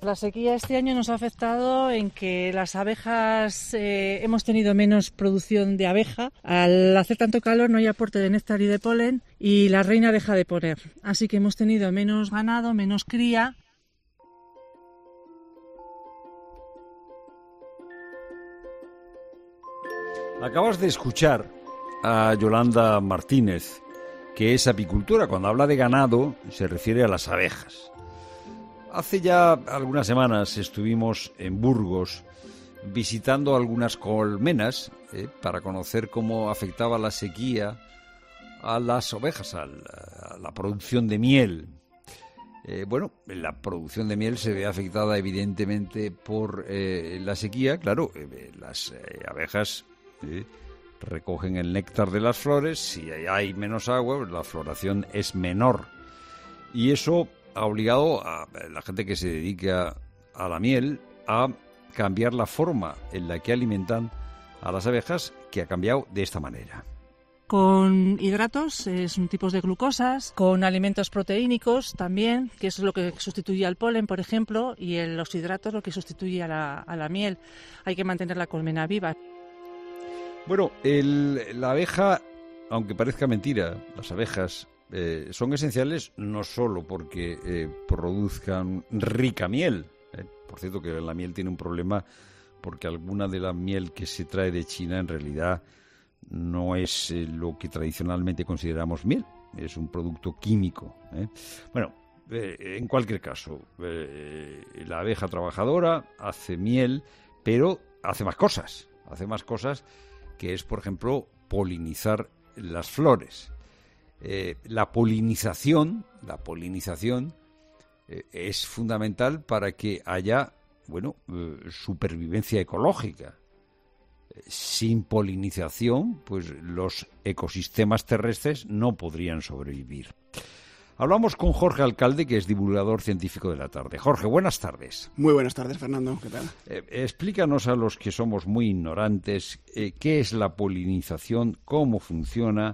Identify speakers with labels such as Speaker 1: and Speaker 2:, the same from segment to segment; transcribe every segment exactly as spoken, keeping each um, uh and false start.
Speaker 1: la sequía este año nos ha afectado en que las abejas eh, hemos tenido menos producción de abeja. Al hacer tanto calor no hay aporte de néctar y de polen y la reina deja de poner. Así que hemos tenido menos ganado, menos cría.
Speaker 2: Acabas de escuchar a Yolanda Martínez, que es apicultora. Cuando habla de ganado se refiere a las abejas. Hace ya algunas semanas estuvimos en Burgos visitando algunas colmenas eh, para conocer cómo afectaba la sequía a las ovejas, a la, a la producción de miel. Eh, bueno, la producción de miel se ve afectada evidentemente por eh, la sequía. Claro, eh, las eh, abejas eh, recogen el néctar de las flores. Si hay menos agua, la floración es menor. Y eso ha obligado a la gente que se dedica a la miel a cambiar la forma en la que alimentan a las abejas, que ha cambiado de esta manera.
Speaker 1: Con hidratos, es un tipo de glucosas, con alimentos proteínicos también, que es lo que sustituye al polen, por ejemplo, y en los hidratos lo que sustituye a la, a la miel. Hay que mantener la colmena viva.
Speaker 2: Bueno, el, la abeja, aunque parezca mentira, las abejas eh, son esenciales no solo porque eh, produzcan rica miel. Eh. Por cierto, que la miel tiene un problema porque alguna de la miel que se trae de China en realidad no es eh, lo que tradicionalmente consideramos miel, es un producto químico. ¿eh? Bueno, eh, en cualquier caso, eh, la abeja trabajadora hace miel, pero hace más cosas, hace más cosas que es, por ejemplo, polinizar las flores. Eh, la polinización, la polinización eh, es fundamental para que haya, bueno, eh, supervivencia ecológica. Sin polinización, pues los ecosistemas terrestres no podrían sobrevivir. Hablamos con Jorge Alcalde, que es divulgador científico de La Tarde. Jorge, buenas tardes.
Speaker 3: Muy buenas tardes, Fernando. ¿Qué tal?
Speaker 2: Eh, explícanos a los que somos muy ignorantes eh, qué es la polinización, cómo funciona,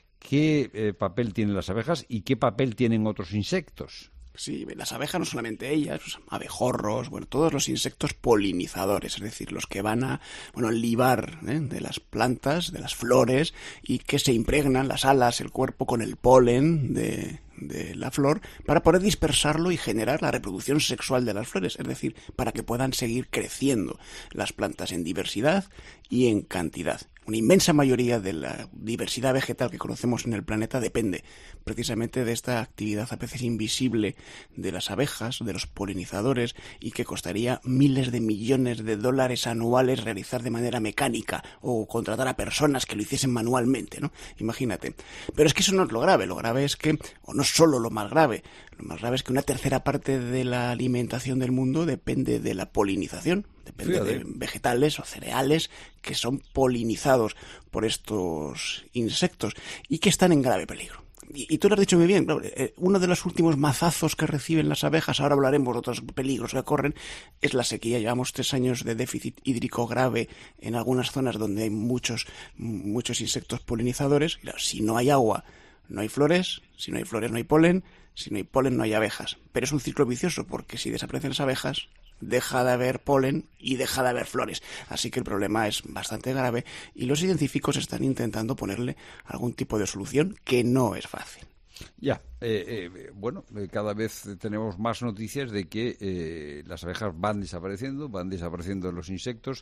Speaker 2: qué eh, papel tienen las abejas y qué papel tienen otros insectos.
Speaker 3: Sí, las abejas, no solamente ellas, los abejorros, bueno, todos los insectos polinizadores, es decir, los que van a, bueno, libar ¿eh? de las plantas, de las flores, y que se impregnan las alas, el cuerpo con el polen de, de la flor para poder dispersarlo y generar la reproducción sexual de las flores, es decir, para que puedan seguir creciendo las plantas en diversidad y en cantidad. Una inmensa mayoría de la diversidad vegetal que conocemos en el planeta depende precisamente de esta actividad a veces invisible de las abejas, de los polinizadores, y que costaría miles de millones de dólares anuales realizar de manera mecánica o contratar a personas que lo hiciesen manualmente, ¿no? Imagínate. Pero es que eso no es lo grave. Lo grave es que, o no solo lo más grave, lo más grave es que una tercera parte de la alimentación del mundo depende de la polinización. Depende Fíjate. de vegetales o cereales que son polinizados por estos insectos y que están en grave peligro. Y, y tú lo has dicho muy bien, claro, eh, uno de los últimos mazazos que reciben las abejas, ahora hablaremos de otros peligros que corren, es la sequía. Llevamos tres años de déficit hídrico grave en algunas zonas donde hay muchos, muchos insectos polinizadores. Claro, si no hay agua, no hay flores, si no hay flores no hay polen, si no hay polen no hay abejas. Pero es un ciclo vicioso porque si desaparecen las abejas, deja de haber polen y deja de haber flores. Así que el problema es bastante grave y los científicos están intentando ponerle algún tipo de solución que no es fácil.
Speaker 2: Ya, eh, eh, bueno, eh, cada vez tenemos más noticias de que eh, las abejas van desapareciendo, van desapareciendo los insectos.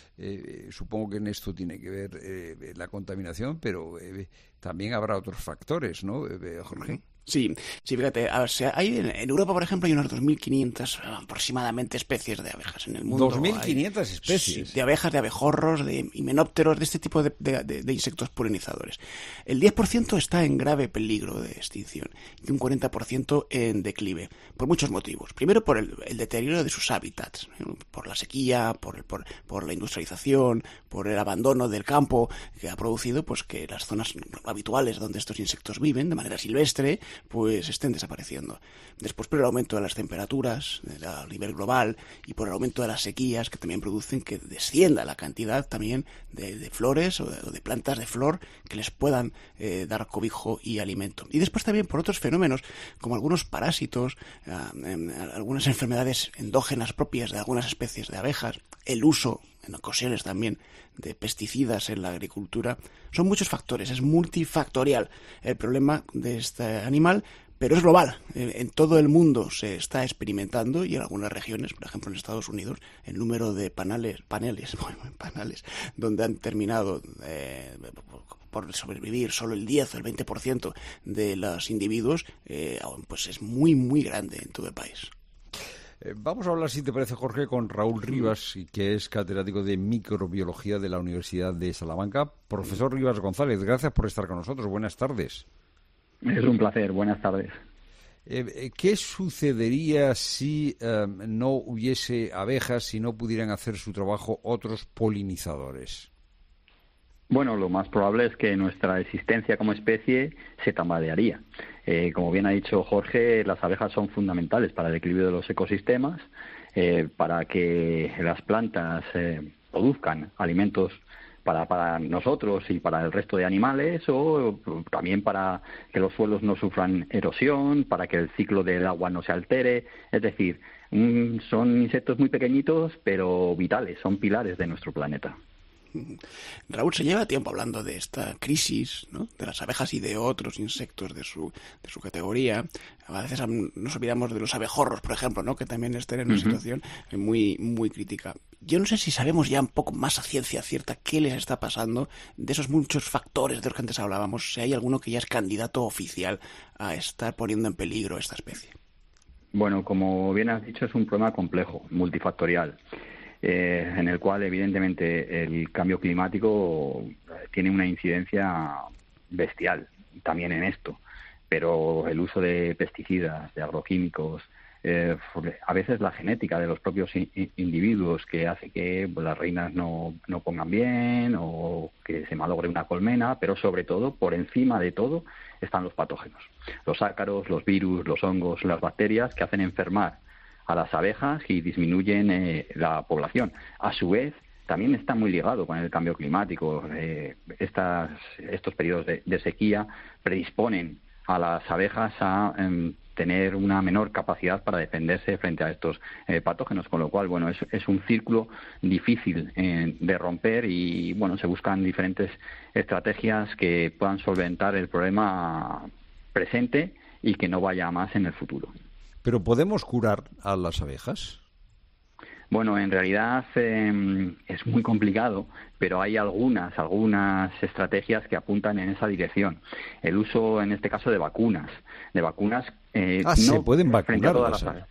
Speaker 2: Eh, supongo que en esto tiene que ver eh, la contaminación, pero eh, también habrá otros factores, ¿no, eh, Jorge?
Speaker 3: Sí, sí, fíjate, o sea, hay en, en Europa, por ejemplo, hay unas dos mil quinientas aproximadamente especies de abejas en el mundo.
Speaker 2: ¿dos mil quinientas
Speaker 3: hay,
Speaker 2: especies?
Speaker 3: Sí, de abejas, de abejorros, de himenópteros, de este tipo de, de, de, de insectos polinizadores. El diez por ciento está en grave peligro de extinción y un cuarenta por ciento en declive, por muchos motivos. Primero, por el, el deterioro de sus hábitats, por la sequía, por, el, por, por la industrialización, por el abandono del campo, que ha producido pues que las zonas habituales donde estos insectos viven, de manera silvestre, pues estén desapareciendo. Después por el aumento de las temperaturas a nivel global y por el aumento de las sequías que también producen que descienda la cantidad también de, de flores o de, o de plantas de flor que les puedan eh, dar cobijo y alimento. Y después también por otros fenómenos como algunos parásitos, eh, algunas enfermedades endógenas propias de algunas especies de abejas, el uso en ocasiones también de pesticidas en la agricultura. Son muchos factores, es multifactorial el problema de este animal, pero es global. En todo el mundo se está experimentando y en algunas regiones, por ejemplo en Estados Unidos, el número de paneles, paneles, paneles donde han terminado eh, por sobrevivir solo el diez o el veinte por ciento de los individuos, eh, pues es muy, muy grande en todo el país.
Speaker 2: Vamos a hablar, si te parece, Jorge, con Raúl Rivas, que es catedrático de microbiología de la Universidad de Salamanca. Profesor Rivas González, gracias por estar con nosotros. Buenas tardes.
Speaker 4: Es un placer. Buenas tardes.
Speaker 2: Eh, ¿Qué sucedería si eh, no hubiese abejas, si no pudieran hacer su trabajo otros polinizadores?
Speaker 4: Bueno, lo más probable es que nuestra existencia como especie se tambalearía. Eh, como bien ha dicho Jorge, las abejas son fundamentales para el equilibrio de los ecosistemas, eh, para que las plantas eh, produzcan alimentos para, para nosotros y para el resto de animales, o también para que los suelos no sufran erosión, para que el ciclo del agua no se altere. Es decir, mm, son insectos muy pequeñitos, pero vitales, son pilares de nuestro planeta.
Speaker 3: Raúl, se lleva tiempo hablando de esta crisis, ¿no?, de las abejas y de otros insectos de su de su categoría. A veces nos olvidamos de los abejorros, por ejemplo, ¿no?, que también están en una uh-huh. situación muy muy crítica. Yo no sé si sabemos ya un poco más a ciencia cierta qué les está pasando, de esos muchos factores de los que antes hablábamos, si hay alguno que ya es candidato oficial a estar poniendo en peligro esta especie.
Speaker 4: Bueno, como bien has dicho, es un problema complejo, multifactorial. Eh, en el cual evidentemente el cambio climático tiene una incidencia bestial también en esto, pero el uso de pesticidas, de agroquímicos, eh, a veces la genética de los propios in- individuos que hace que pues, las reinas no, no pongan bien o que se malogre una colmena, pero sobre todo, por encima de todo, están los patógenos, los ácaros, los virus, los hongos, las bacterias que hacen enfermar a las abejas y disminuyen eh, la población. A su vez, también está muy ligado con el cambio climático. Eh, estas, estos periodos de, de sequía predisponen a las abejas a eh, tener una menor capacidad para defenderse frente a estos eh, patógenos, con lo cual, bueno, es, es un círculo difícil eh, de romper y, bueno, se buscan diferentes estrategias que puedan solventar el problema presente y que no vaya más en el futuro.
Speaker 2: ¿Pero podemos curar a las abejas?
Speaker 4: Bueno, en realidad eh, es muy complicado, pero hay algunas, algunas estrategias que apuntan en esa dirección. El uso, en este caso, de vacunas. De vacunas eh,
Speaker 2: ah,
Speaker 4: no
Speaker 2: se pueden
Speaker 4: frente a
Speaker 2: vacunar.
Speaker 4: Todas las...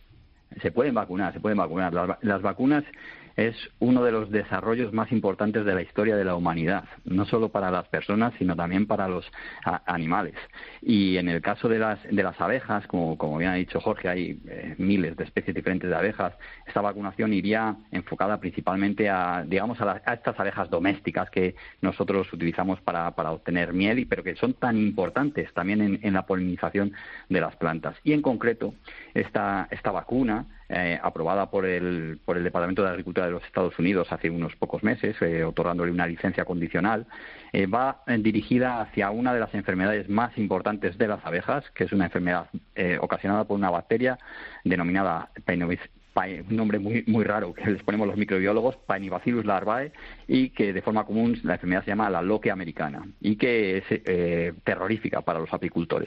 Speaker 4: Se pueden vacunar, se pueden vacunar. Las, las vacunas es uno de los desarrollos más importantes de la historia de la humanidad, no solo para las personas, sino también para los a, animales. Y en el caso de las de las abejas, como, como bien ha dicho Jorge, hay eh, miles de especies diferentes de abejas. Esta vacunación iría enfocada principalmente a, digamos, a, la, a estas abejas domésticas que nosotros utilizamos para, para obtener miel, y pero que son tan importantes también en, en la polinización de las plantas. Y en concreto, esta, esta vacuna, Eh, aprobada por el por el Departamento de Agricultura de los Estados Unidos hace unos pocos meses, eh, otorgándole una licencia condicional, eh, va eh, dirigida hacia una de las enfermedades más importantes de las abejas, que es una enfermedad eh, ocasionada por una bacteria denominada Paenovis, un nombre muy muy raro que les ponemos los microbiólogos, Paenibacillus larvae, y que de forma común la enfermedad se llama la loque americana y que es eh, terrorífica para los apicultores.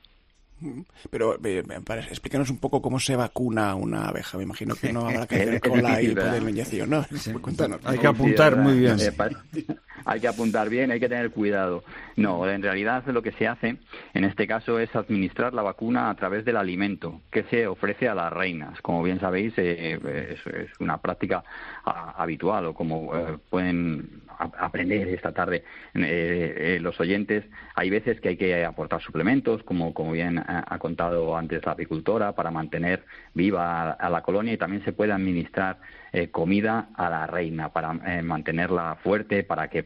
Speaker 3: Pero eh, para, explícanos un poco cómo se vacuna una abeja. Me imagino que no habrá que hacer cola y poder inyección, ¿no?
Speaker 2: Sí.
Speaker 3: Cuéntanos.
Speaker 2: Hay que apuntar muy bien.
Speaker 4: Eh, hay que apuntar bien, hay que tener cuidado. No, en realidad lo que se hace en este caso es administrar la vacuna a través del alimento que se ofrece a las reinas. Como bien sabéis, eh, es, es una práctica a, habitual, o como eh, pueden a, aprender esta tarde eh, eh, los oyentes. Hay veces que hay que aportar suplementos, como, como bien ha, ha contado antes la apicultora, para mantener viva a, a la colonia, y también se puede administrar eh, comida a la reina para eh, mantenerla fuerte, para que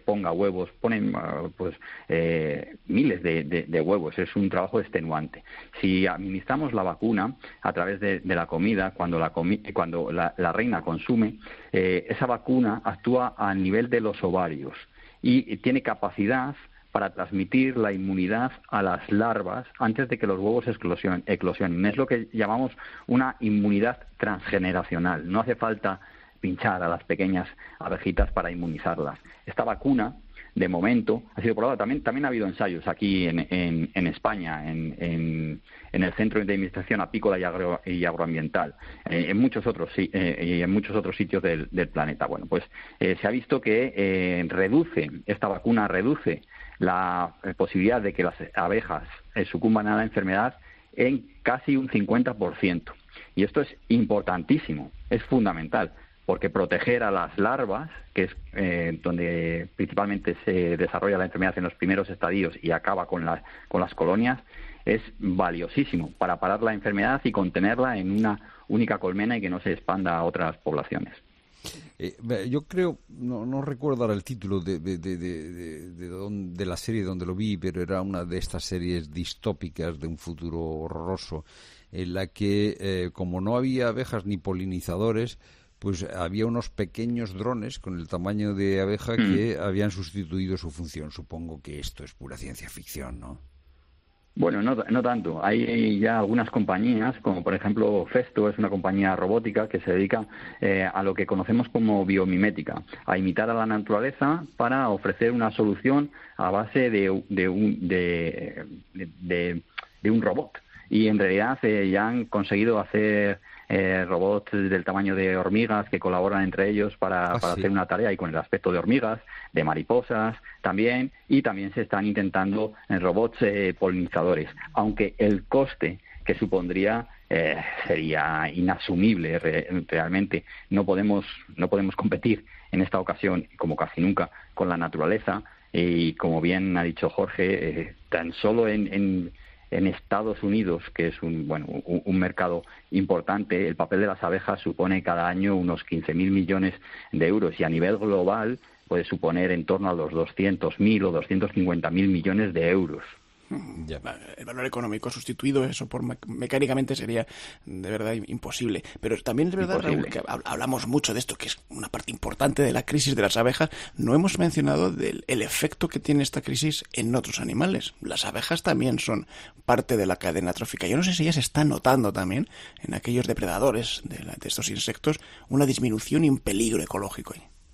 Speaker 4: ponga huevos, ponen pues eh, miles de, de, de huevos, es un trabajo extenuante. Si administramos la vacuna a través de, de la comida, cuando la, comi cuando la, la reina consume, eh, esa vacuna actúa a nivel de los ovarios y tiene capacidad para transmitir la inmunidad a las larvas antes de que los huevos eclosionen. eclosionen. Es lo que llamamos una inmunidad transgeneracional. No hace falta pinchar a las pequeñas abejitas para inmunizarlas. Esta vacuna, de momento, ha sido probada. También, también ha habido ensayos aquí en, en, en España, en, en, en el Centro de Investigación Apícola y, Agro, y Agroambiental, eh, en muchos otros eh, y en muchos otros sitios del, del planeta. Bueno, pues eh, se ha visto que eh, reduce, esta vacuna reduce la eh, posibilidad de que las abejas eh, sucumban a la enfermedad en casi un cincuenta por ciento. Y esto es importantísimo, es fundamental, porque proteger a las larvas, que es eh, donde principalmente se desarrolla la enfermedad en los primeros estadios y acaba con, la, con las colonias, es valiosísimo para parar la enfermedad y contenerla en una única colmena y que no se expanda a otras poblaciones.
Speaker 2: Eh, yo creo, no, no recuerdo ahora el título de, de, de, de, de, de, don, de la serie donde lo vi, pero era una de estas series distópicas de un futuro horroroso, en la que, eh, como no había abejas ni polinizadores, pues había unos pequeños drones con el tamaño de abeja mm. que habían sustituido su función. Supongo que esto es pura ciencia ficción, ¿no?
Speaker 4: Bueno, no, no tanto. Hay ya algunas compañías, como por ejemplo Festo, es una compañía robótica que se dedica eh, a lo que conocemos como biomimética, a imitar a la naturaleza para ofrecer una solución a base de, de, un, de, de, de, de un robot. Y en realidad eh, ya han conseguido hacer eh, robots del tamaño de hormigas que colaboran entre ellos para, ah, para sí. hacer una tarea y con el aspecto de hormigas, de mariposas también, y también se están intentando eh, robots eh, polinizadores, aunque el coste que supondría eh, sería inasumible re realmente. No podemos, no podemos competir en esta ocasión, como casi nunca, con la naturaleza y, como bien ha dicho Jorge, eh, tan solo en... en En Estados Unidos, que es un bueno un, un mercado importante, el papel de las abejas supone cada año unos quince mil millones de euros y a nivel global puede suponer en torno a los doscientos mil o doscientos cincuenta mil millones de euros.
Speaker 3: Ya. El valor económico sustituido eso por mecánicamente sería de verdad imposible. Pero también es verdad, Raúl, que hablamos mucho de esto, que es una parte importante de la crisis de las abejas. No hemos mencionado del el efecto que tiene esta crisis en otros animales. Las abejas también son parte de la cadena trófica. Yo no sé si ya se está notando también en aquellos depredadores de, la, de estos insectos una disminución y un peligro ecológico.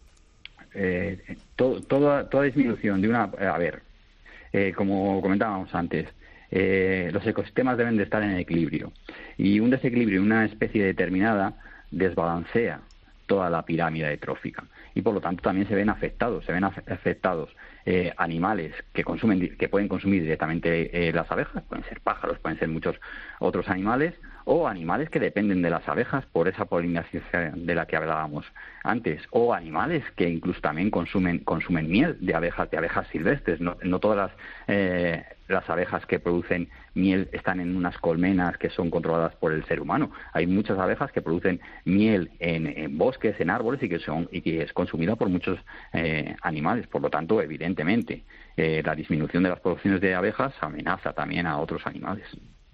Speaker 4: Eh, to, toda, toda disminución de una... A ver... Eh, como comentábamos antes, eh, los ecosistemas deben de estar en equilibrio y un desequilibrio en una especie determinada desbalancea toda la pirámide trófica y por lo tanto también se ven afectados, se ven afectados eh, animales que consumen, que pueden consumir directamente eh, las abejas, pueden ser pájaros, pueden ser muchos otros animales, o animales que dependen de las abejas por esa polinización de la que hablábamos antes, o animales que incluso también consumen consumen miel de abejas, de abejas silvestres. No, no todas las, eh, las abejas que producen miel están en unas colmenas que son controladas por el ser humano. Hay muchas abejas que producen miel en, en bosques, en árboles y que son y que es consumida por muchos eh, animales. Por lo tanto, evidentemente, eh, la disminución de las producciones de abejas amenaza también a otros animales.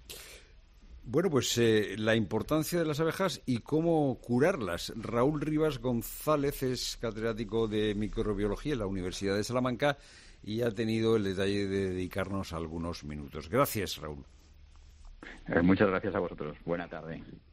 Speaker 2: Bueno, pues eh, la importancia de las abejas y cómo curarlas. Raúl Rivas González es catedrático de microbiología en la Universidad de Salamanca y ha tenido el detalle de dedicarnos algunos minutos. Gracias, Raúl.
Speaker 4: Eh, muchas gracias a vosotros. Buena tarde.